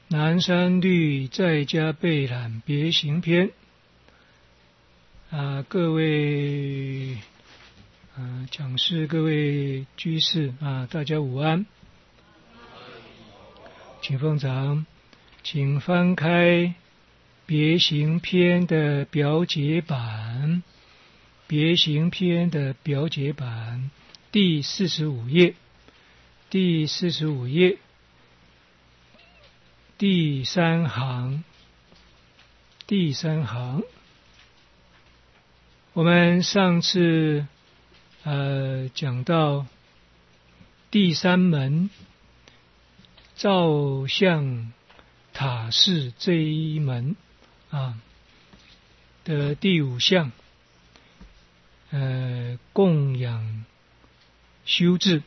南山律在家备览别行篇。各位讲师、各位居士大家午安。请奉长，请翻开别行篇的表解版，别行篇的表解版第45页，第45页第3行，第3行。我们上次讲到第3门照相塔式这一门的第5项，供养修治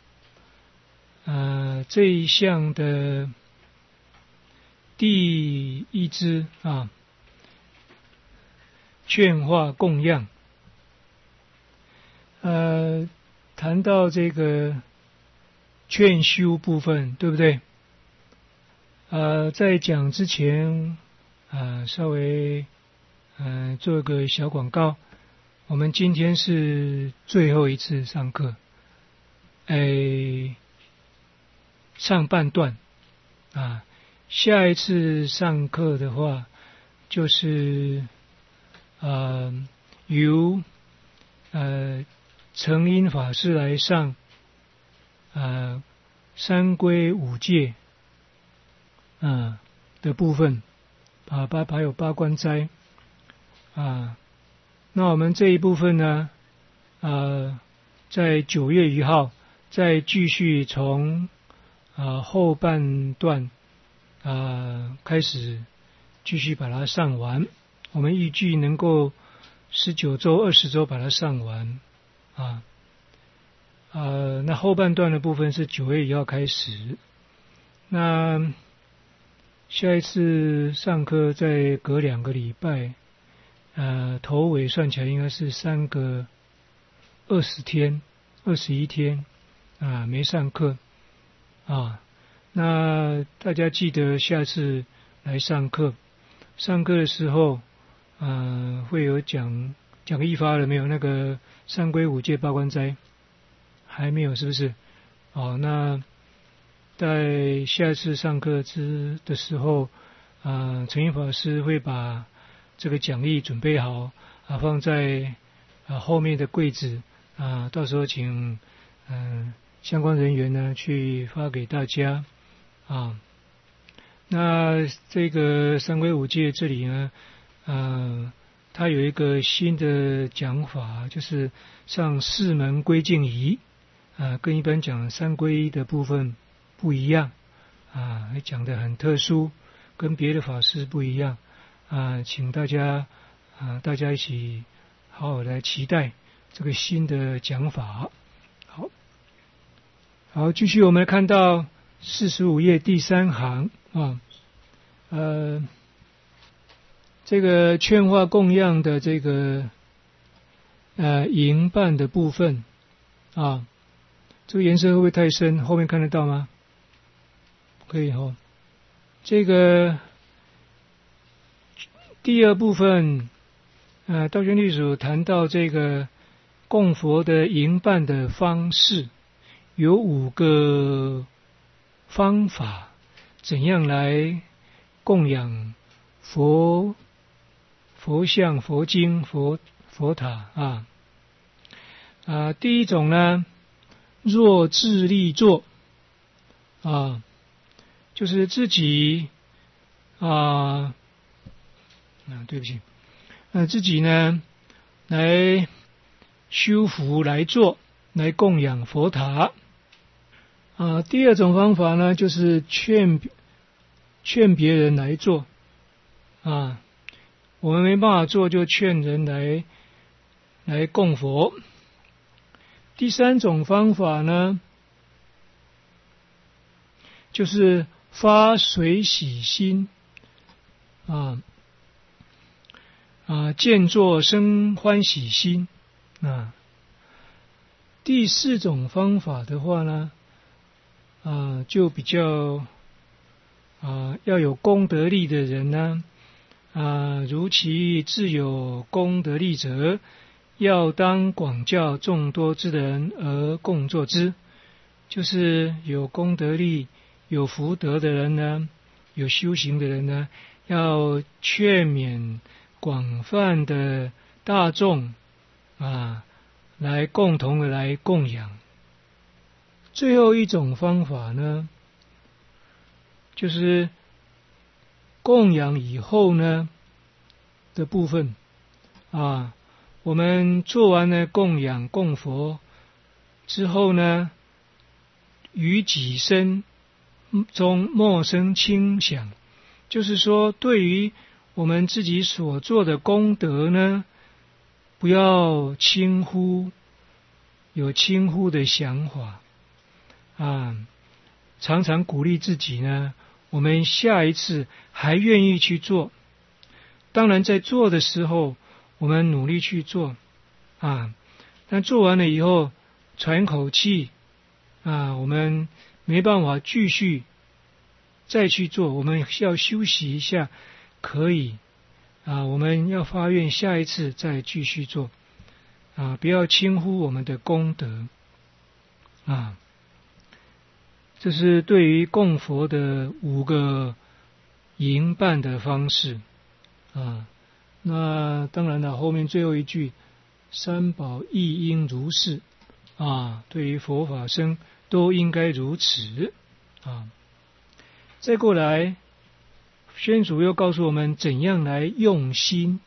这一项的第1支劝化供养。谈到这个劝修部分，对不对？在讲之前稍微做个小广告。我们今天是最后一次上课，上半段下一次上课的话，就是由澄音法师来上三归五戒的部分，还有八关斋那我们这一部分呢在9月1号再继续从后半段开始继续把它上完。我们预计能够19周、20周把它上完那后半段的部分是9月1号开始。那下一次上课再隔2个礼拜，头尾算起来应该是3个20天、21天没上课那大家记得下次来上课。上课的时候会有讲义发了没有？那个三归五戒八关斋还没有，是不是？那在下次上课的时候澄音法师会把这个讲义准备好放在后面的柜子到时候请相关人员呢去发给大家那这个三归五戒这里呢它有一个新的讲法，就是上4门归敬仪跟一般讲三归的部分不一样讲得很特殊，跟别的法师不一样请大家一起好好来期待这个新的讲法。好，继续我们看到45页第3行这个劝化供养的这个营办的部分这个颜色会不会太深？后面看得到吗？可以这个第2部分道宣律主谈到这个供佛的营办的方式，有5个方法，怎样来供养佛像、佛经、佛塔第一种呢，若自力做就是自己对不起自己呢来修福来做，来供养佛塔第2种方法呢，就是劝别人来做我们没办法做，就劝人来供佛。第3种方法呢，就是发随喜心见作生欢喜心第4种方法的话呢就比较要有功德力的人呢，如其自有功德力者，要当广教众多之人而共作之。就是有功德力、有福德的人呢，有修行的人呢，要劝勉广泛的大众来共同的来供养。最后一种方法呢，就是供养以后呢的部分我们做完了供养供佛之后呢，于己身中莫生轻想，就是说对于我们自己所做的功德呢，不要轻忽，有轻忽的想法常常鼓励自己呢，我们下一次还愿意去做。当然在做的时候我们努力去做但做完了以后喘口气我们没办法继续再去做，我们要休息一下可以我们要发愿下一次再继续做不要轻忽我们的功德这是对于供佛的5个营办的方式那当然了，后面最后一句三宝亦应如是对于佛法僧都应该如此再过来，宣主又告诉我们怎样来用心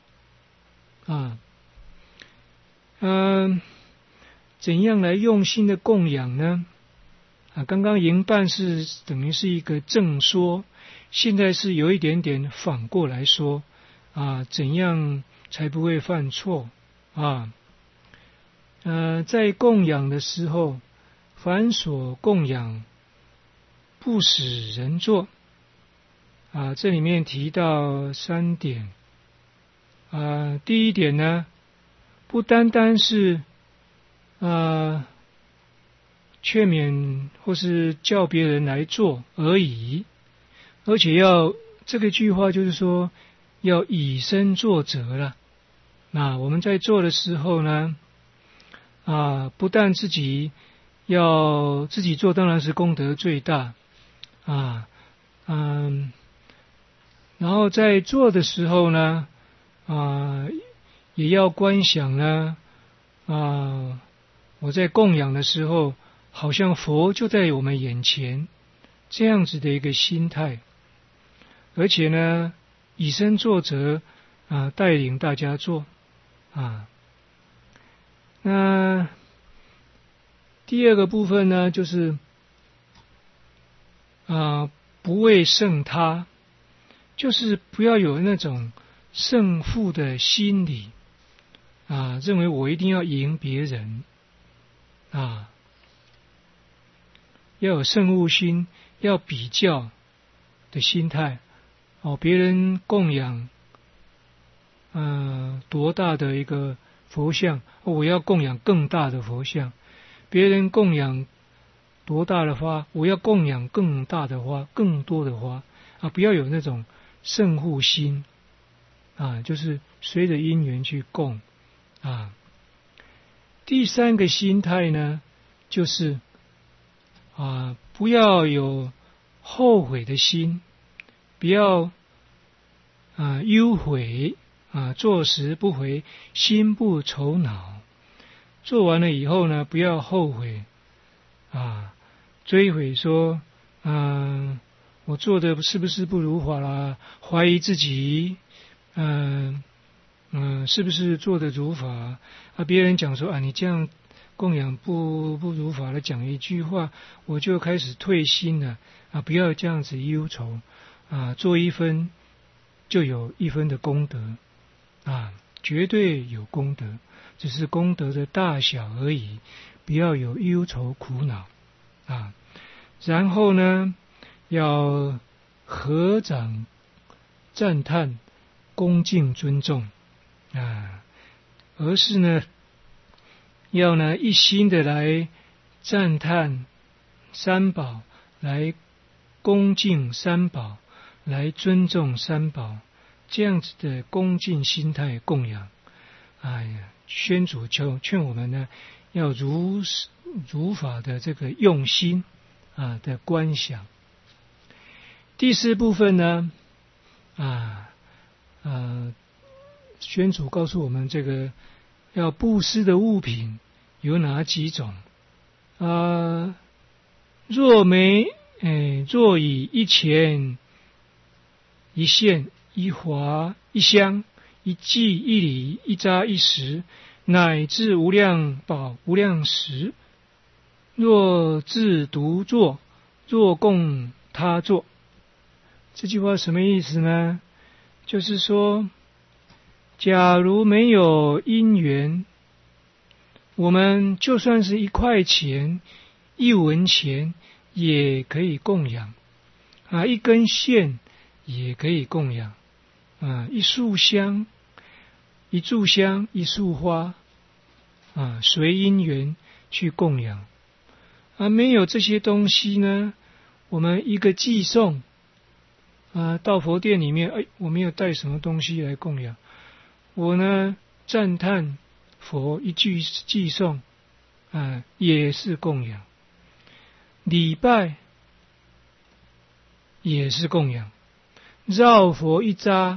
怎样来用心的供养呢？刚刚营办是等于是一个正说，现在是有一点点反过来说怎样才不会犯错在供养的时候，凡所供养不使人做这里面提到3点第一点呢，不单单是劝勉或是叫别人来做而已，而且要这个句话就是说要以身作则了。那我们在做的时候呢不但自己要自己做，当然是功德最大然后在做的时候呢也要观想呢我在供养的时候好像佛就在我们眼前，这样子的一个心态，而且呢以身作则带领大家做那第二个部分呢，就是不为胜他，就是不要有那种胜负的心理认为我一定要赢别人要有胜负心，要比较的心态别人供养多大的一个佛像我要供养更大的佛像，别人供养多大的花，我要供养更大的花，更多的花不要有那种胜负心就是随着因缘去供第3个心态呢，就是不要有后悔的心，不要忧悔做时不回，心不愁恼。做完了以后呢，不要后悔追悔说我做的是不是不如法啦，怀疑自己是不是做的如法别人讲说你这样供养不如法了，讲一句话我就开始退心了不要这样子忧愁做1分就有1分的功德绝对有功德，只是功德的大小而已，不要有忧愁苦恼然后呢要合掌赞叹恭敬尊重而是呢要呢一心的来赞叹三宝，来恭敬三宝来尊重三宝，这样子的恭敬心态供养。哎呀，宣主就劝我们呢，要如法的这个用心的观想。第四部分呢，宣主告诉我们，这个要布施的物品有哪几种？若以一钱、一线、一华、一香、一剂、一礼、一扎、一食，乃至无量宝、无量食，若自独作，若供他作。这句话什么意思呢？就是说，假如没有因缘，我们就算是1块钱、1文钱也可以供养，1根线也可以供养，1束香、1炷香、1束花随因缘去供养。没有这些东西呢，我们一个寄送到佛殿里面，我没有带什么东西来供养，我呢赞叹佛一句寄送也是供养，礼拜也是供养，绕佛一匝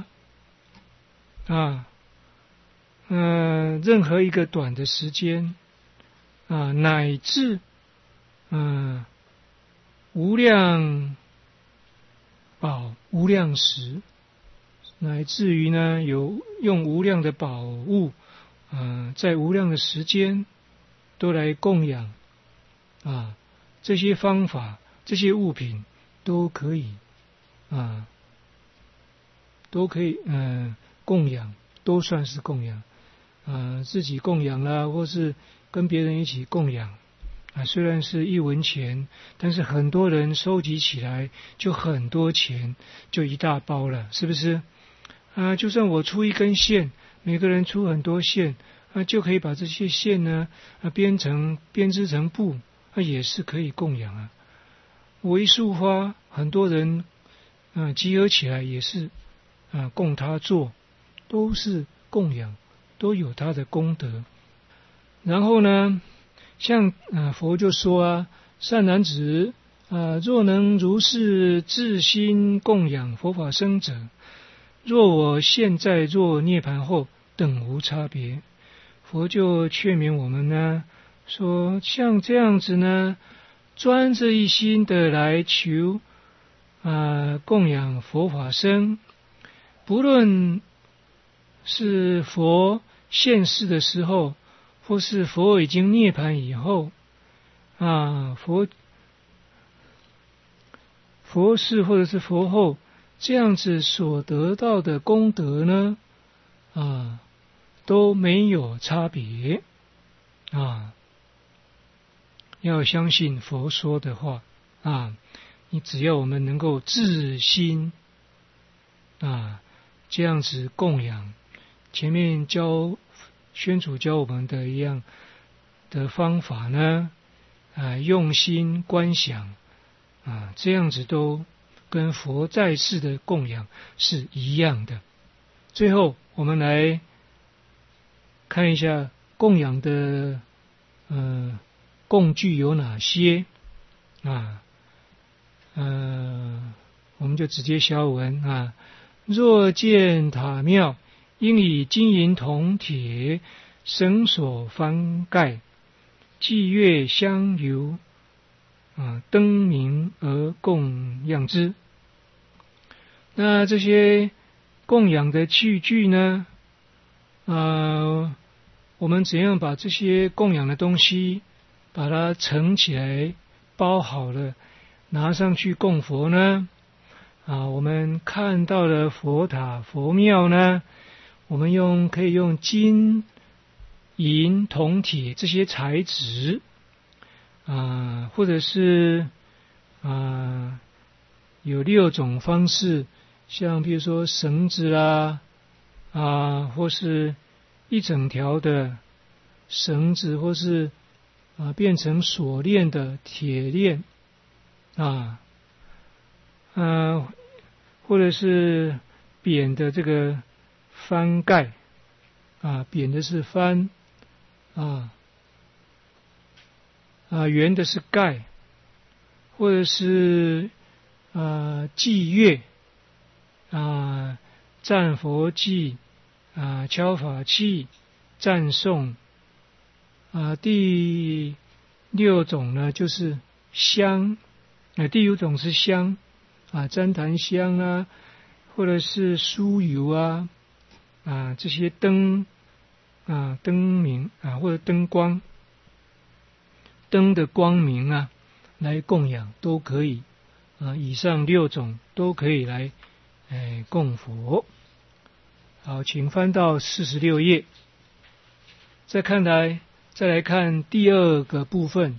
任何一个短的时间乃至无量宝、无量食，乃至于呢有用无量的宝物在无量的时间都来供养这些方法、这些物品都可以供养，都算是供养自己供养啦，或是跟别人一起供养虽然是1文钱，但是很多人收集起来就很多钱，就一大包了，是不是就算我出1根线，每个人出很多线就可以把这些线呢编织成布也是可以供养我1束花，很多人集合起来也是供他做，都是供养，都有他的功德。然后呢，像佛就说善男子若能如是自心供养佛法僧者，若我现在若涅盘后，等无差别。佛就劝勉我们呢，说像这样子呢，专这一心的来求供养佛法僧，不论是佛现世的时候，或是佛已经涅盘以后佛世或者是佛后，这样子所得到的功德呢都没有差别要相信佛说的话你只要我们能够自心这样子供养，前面宣主教我们的一样的方法呢用心观想这样子都跟佛在世的供养是一样的。最后我们来看一下供养的供具有哪些我们就直接消文若见塔庙，应以金银铜铁绳索幡盖，祭月香油灯明而供养之。那这些供养的器具呢我们怎样把这些供养的东西把它盛起来包好了拿上去供佛呢我们看到的佛塔佛庙呢，我们可以用金银铜铁这些材质或者是有6种方式，像比如说绳子啦或是一整条的绳子，或是变成锁链的铁链或者是扁的这个幡盖啊，扁的是幡啊，圆的是盖，或者是祭乐赞佛祭敲法器赞颂第六种呢就是香第五种是香旃檀香啊，或者是酥油这些灯明或者灯光灯的光明来供养都可以以上六种都可以来供佛。好，请翻到46页。再来看第二个部分，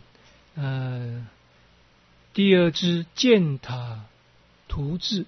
第二支建塔图志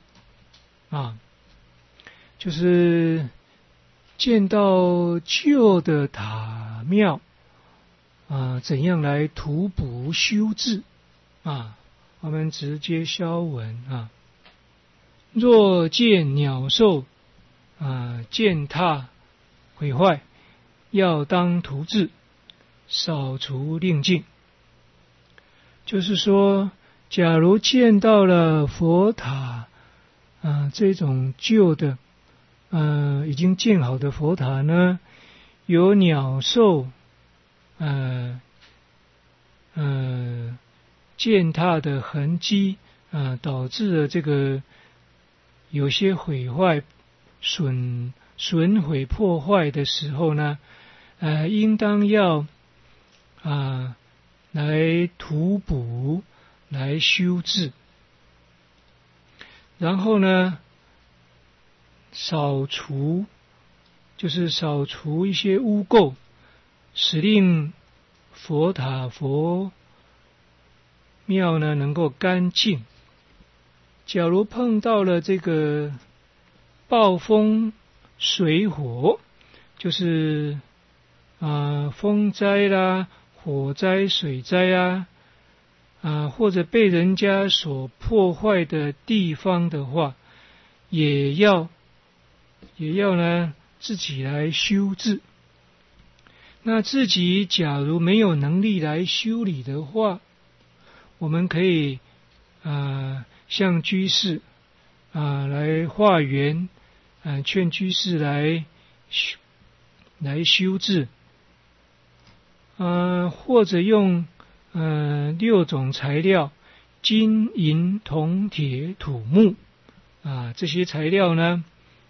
就是见到旧的塔庙怎样来涂补修治我们直接消文若见鸟兽践踏毁坏，要当涂治，扫除令净。就是说，假如见到了佛塔这种旧的已经建好的佛塔呢，有鸟兽践踏的痕迹导致了这个有些毁坏损毁破坏的时候呢应当要来涂补来修治，然后呢扫除就是扫除一些污垢，使令佛塔佛庙呢能够干净。假如碰到了这个暴风水火，就是风灾啦、火灾、水灾或者被人家所破坏的地方的话，也要呢自己来修治。那自己假如没有能力来修理的话，我们可以向居士来化缘劝居士来修治或者用六种材料金银铜铁土木这些材料呢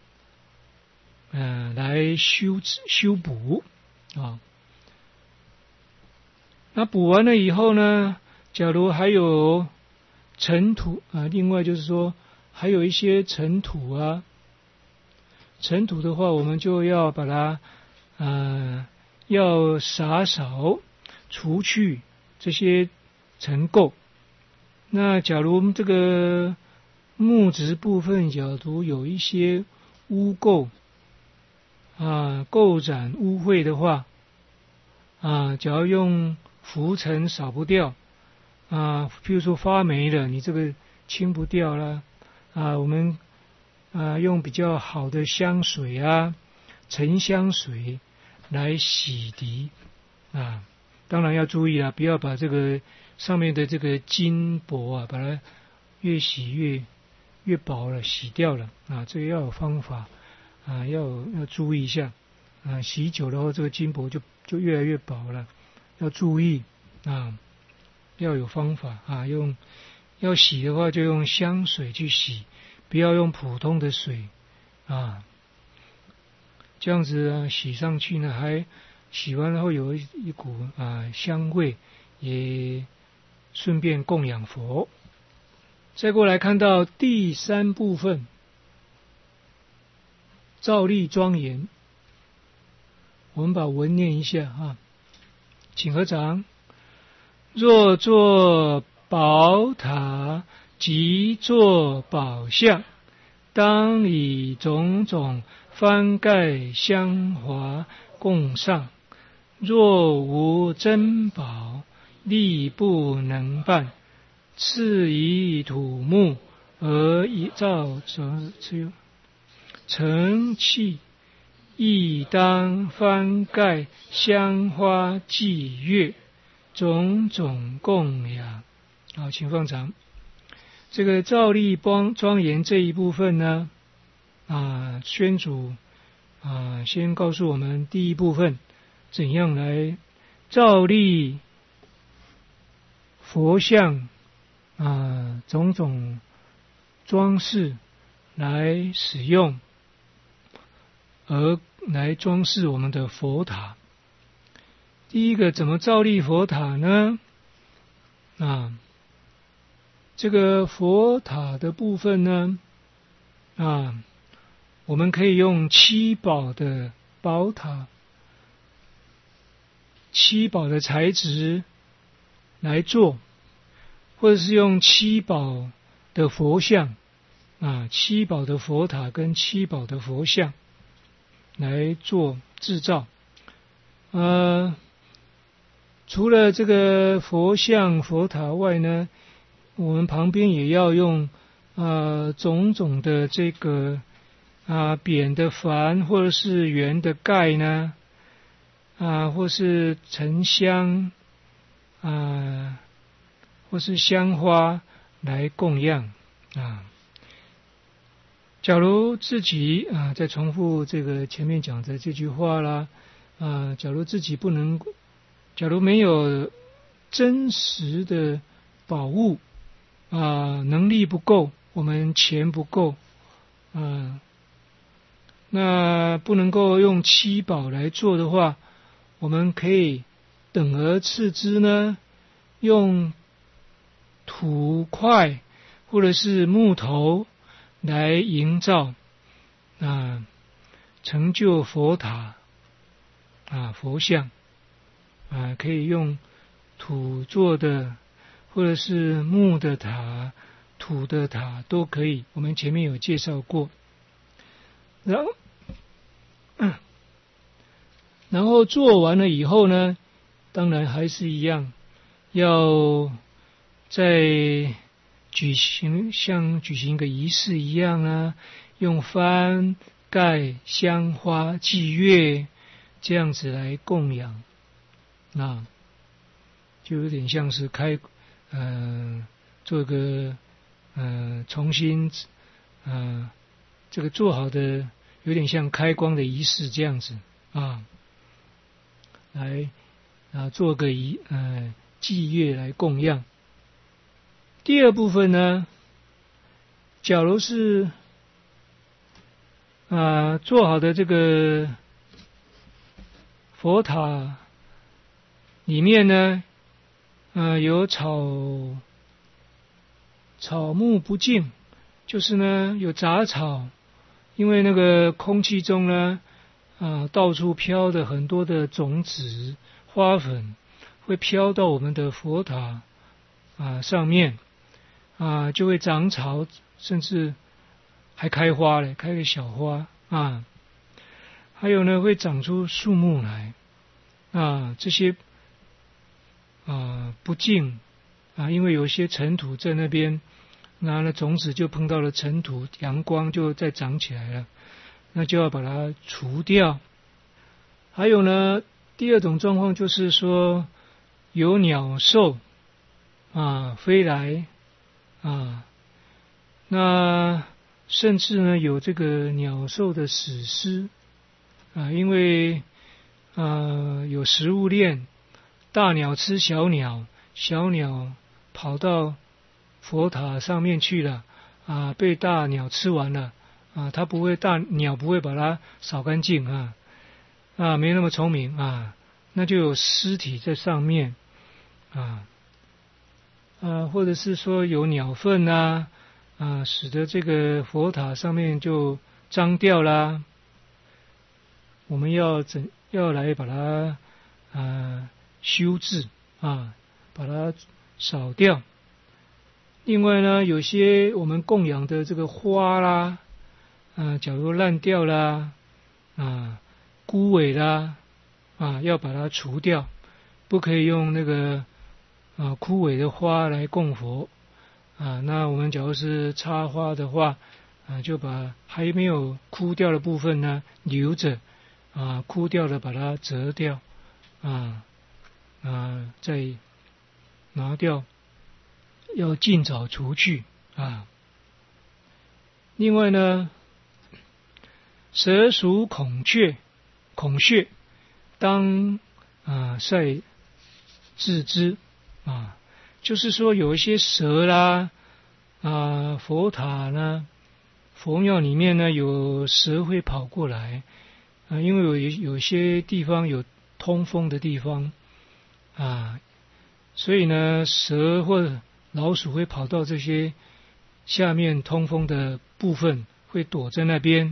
来修补那补完了以后呢，假如还有尘土另外就是说还有一些尘土尘土的话，我们就要把它要洒扫除去这些尘垢。那假如这个木质部分假如有一些污垢垢染污秽的话假如用浮尘扫不掉譬如说发霉了，你这个清不掉了我们用比较好的香水沉香水来洗涤当然要注意不要把这个上面的这个金箔把它越洗越薄了，洗掉了这个要有方法要注意一下洗久了后这个金箔就越来越薄了，要注意要有方法要洗的话就用香水去洗，不要用普通的水这样子洗上去呢，还洗完了后有一股香味，也顺便供养佛。再过来看到第三部分，造立庄严。我们把文念一下请合掌。若作宝塔即作宝像，当以种种幡盖香华供上。若无珍宝，力不能办，赐以土木而以造成器，亦当翻盖香花祭月，种种供养。好，请放长。这个造立庄严这一部分呢，宣主先告诉我们第一部分怎样来造立佛像种种装饰来使用，而来装饰我们的佛塔。第一个怎么造立佛塔呢？这个佛塔的部分呢，我们可以用七宝的宝塔、七宝的材质来做，或者是用七宝的佛像七宝的佛塔跟七宝的佛像来做制造。除了这个佛像佛塔外呢，我们旁边也要用种种的这个扁的幡或者是圆的盖呢，或是沉香或是香花来供养假如自己再重复这个前面讲的这句话啦，假如自己假如没有真实的宝物能力不够，我们钱不够那不能够用七宝来做的话，我们可以等而次之呢，用土块或者是木头来营造成就佛塔佛像可以用土做的或者是木的塔、土的塔都可以，我们前面有介绍过。然后做完了以后呢，当然还是一样，要再像举行一个仪式一样用幡、盖、香花、祭月这样子来供养就有点像是做个重新这个做好的，有点像开光的仪式这样子来做个祭月来供养。第二部分呢，假如是做好的这个佛塔里面呢有草木不净，就是呢有杂草，因为那个空气中呢到处飘的很多的种子花粉会飘到我们的佛塔上面就会长草，甚至还开花了，开个小花还有呢会长出树木来这些不净因为有些尘土在那边，那种子就碰到了尘土，阳光就再长起来了，那就要把它除掉。还有呢，第二种状况就是说有鸟兽飞来那甚至呢有这个鸟兽的死尸因为有食物链，大鸟吃小鸟，小鸟跑到佛塔上面去了被大鸟吃完了大鸟不会把它扫干净没那么聪明那就有尸体在上面或者是说有鸟粪使得这个佛塔上面就脏掉啦，我们要来把它修治把它扫掉。另外呢，有些我们供养的这个花啦假如烂掉啦枯萎啦要把它除掉，不可以用那个枯萎的花来供佛那我们假如是插花的话，就把还没有枯掉的部分呢留着，枯掉的把它折掉，再拿掉，要尽早除去另外呢，蛇鼠孔雀，当晒治之就是说有一些蛇啦佛塔呢，佛庙里面呢有蛇会跑过来因为有些地方有通风的地方所以呢蛇或者老鼠会跑到这些下面通风的部分，会躲在那边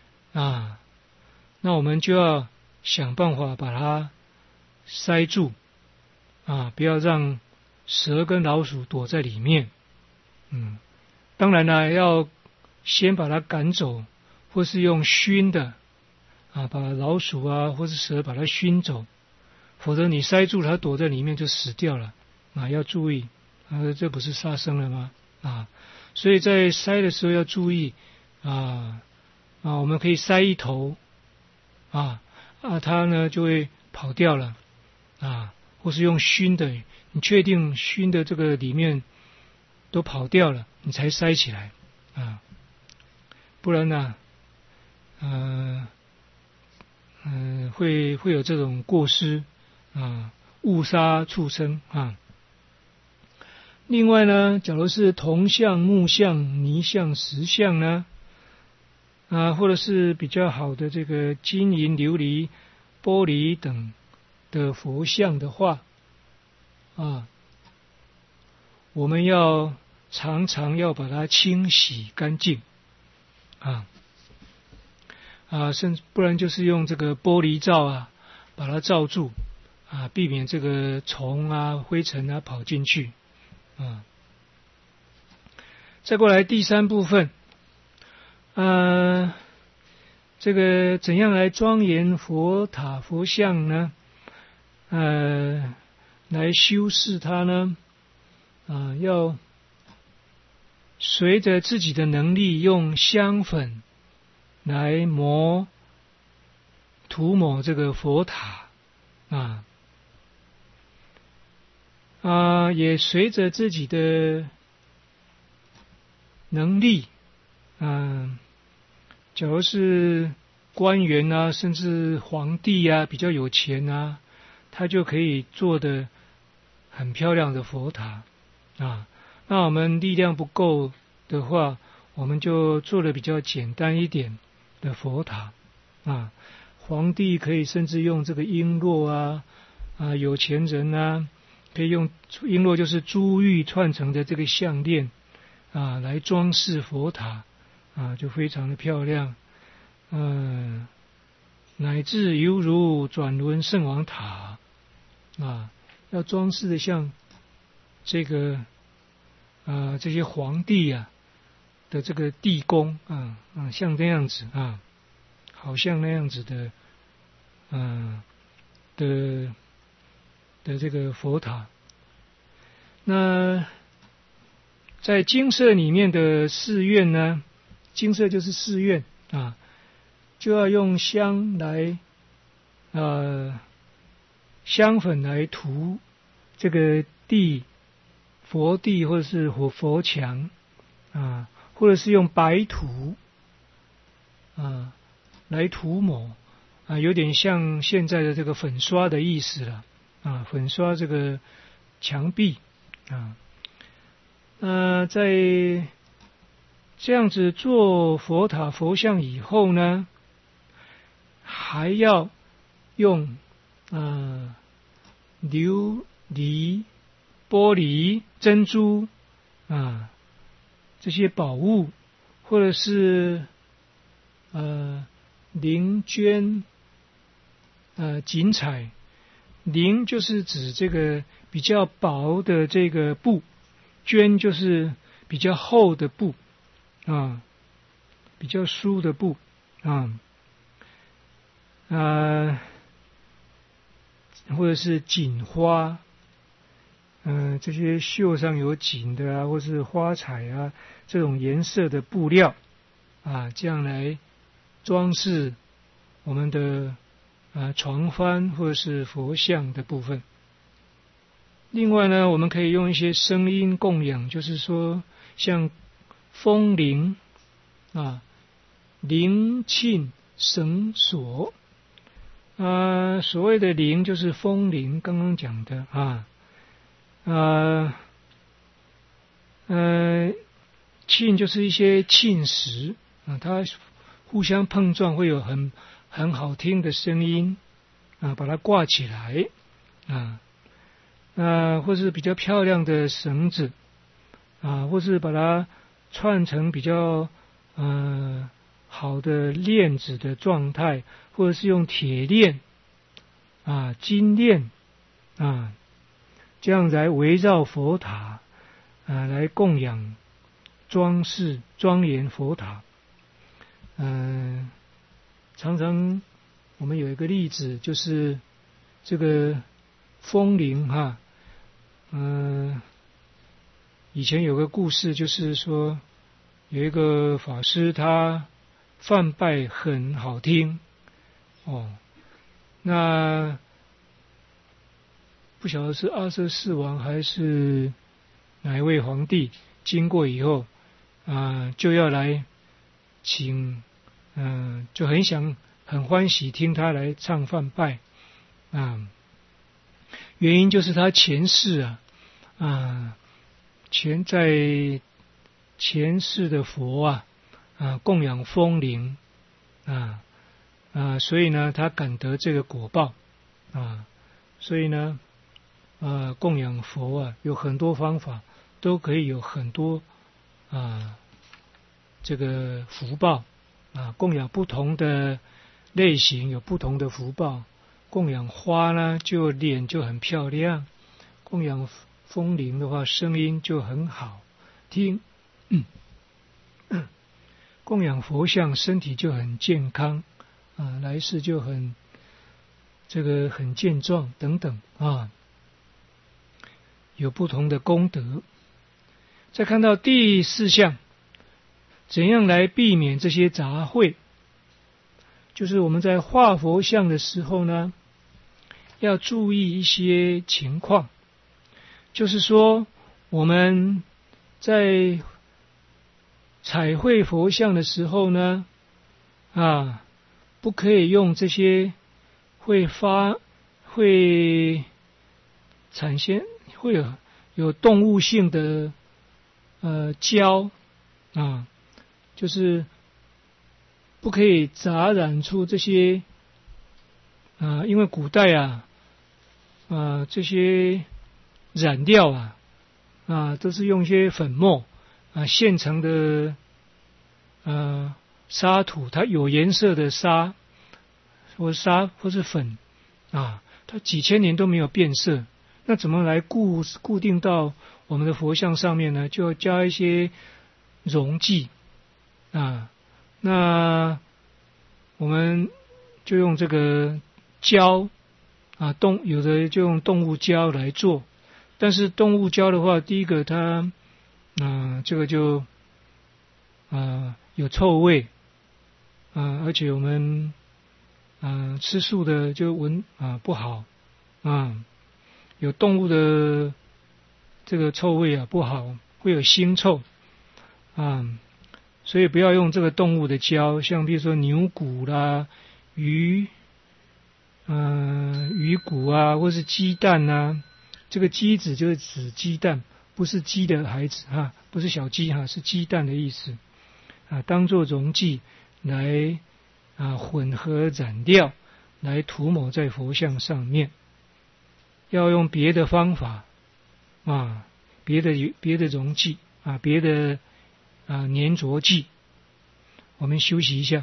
那我们就要想办法把它塞住不要让蛇跟老鼠躲在里面。当然呢，要先把它赶走，或是用熏的把老鼠或是蛇把它熏走，否则你塞住它躲在里面就死掉了要注意这不是杀生了吗所以在塞的时候要注意我们可以塞一头它呢就会跑掉了或是用熏的，你确定熏的这个里面都跑掉了，你才塞起来不然呢会有这种过失误杀畜生另外呢，假如是铜像、木像、泥像、石像呢或者是比较好的这个金银琉璃、玻璃等的佛像的话我们要常常要把它清洗干净甚至不然就是用这个玻璃罩把它罩住避免这个虫灰尘跑进去再过来第三部分这个怎样来庄严佛塔佛像呢来修饰它呢要随着自己的能力用香粉来涂抹这个佛塔也随着自己的能力假如是官员甚至皇帝比较有钱他就可以做的很漂亮的佛塔那我们力量不够的话，我们就做的比较简单一点的佛塔皇帝可以甚至用这个璎珞有钱人可以用璎珞，就是珠玉串成的这个项链来装饰佛塔就非常的漂亮乃至犹如转轮圣王塔要装饰的像这个这些皇帝的这个地宫像这样子好像那样子的这个佛塔。那在精舍里面的寺院呢，精舍就是寺院就要用香来香粉来涂这个佛地或者是佛墙或者是用白土来涂抹有点像现在的这个粉刷的意思了粉刷这个墙壁在这样子做佛塔佛像以后呢，还要用琉璃、玻璃、珍珠这些宝物，或者是绫绢锦彩。绫就是指这个比较薄的这个布，绢就是比较厚的布比较疏的布或者是锦花这些绣上有锦的啊，或是花彩啊，这种颜色的布料啊，这样来装饰我们的床幡或是佛像的部分。另外呢，我们可以用一些声音供养，就是说像风铃啊、铃磬、绳索所谓的铃就是风铃，刚刚讲的磬就是一些磬石它互相碰撞会有很好听的声音把它挂起来或是比较漂亮的绳子或是把它串成比较好的链子的状态，或者是用铁链金链这样来围绕佛塔来供养装饰庄严佛塔。常常我们有一个例子，就是这个风铃以前有个故事，就是说有一个法师他梵拜很好听那不晓得是阿阇世王还是哪一位皇帝经过以后就要来请就很欢喜听他来唱梵拜原因就是他前世在前世的佛供养风铃所以呢他感得这个果报所以呢供养佛有很多方法，都可以有很多这个福报供养不同的类型有不同的福报。供养花呢，就脸就很漂亮；供养风铃的话，声音就很好听。供养佛像，身体就很健康来世就很健壮等等有不同的功德。再看到第4项，怎样来避免这些杂秽？就是我们在画佛像的时候呢，要注意一些情况。就是说，我们在彩绘佛像的时候呢，不可以用这些会产生会有动物性的胶就是不可以杂染出这些因为古代这些染料都是用一些粉末现成的沙土，它有颜色的沙或是粉它几千年都没有变色，那怎么来固定到我们的佛像上面呢？就要加一些溶剂那我们就用这个胶有的就用动物胶来做，但是动物胶的话，第一个它这个就有臭味而且我们吃素的就闻不好有动物的这个臭味不好，会有腥臭所以不要用这个动物的胶，像比如说牛骨啦、鱼骨或是鸡蛋这个鸡子就是指鸡蛋，不是鸡的孩子不是小鸡是鸡蛋的意思当做溶剂来混合染料来涂抹在佛像上面。要用别的方法别的溶剂别的粘着剂。我们休息一下。